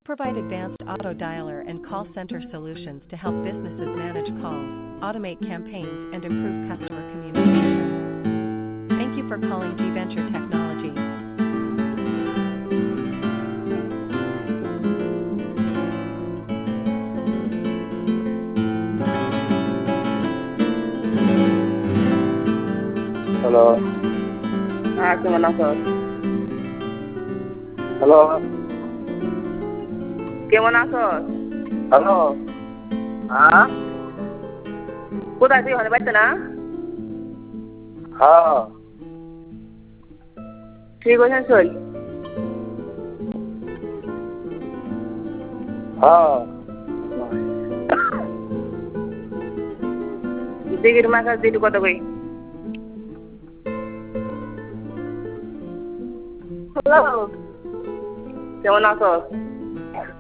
provide advanced auto dialer and call center solutions to help businesses manage calls, automate campaigns, and improve customer communication. Thank you for calling G-Venture Technologies. Halo, কেমন আছো? halo, কেমন আছো? halo. হ্যাঁ, কোথায় তুই ঘরে বাড়িতে না? হ্যাঁ, ঠিক আছেন চল। হ্যাঁ। দিঘির মাছ আর দিটু কত কই? হ্যালো, কেমন আছো?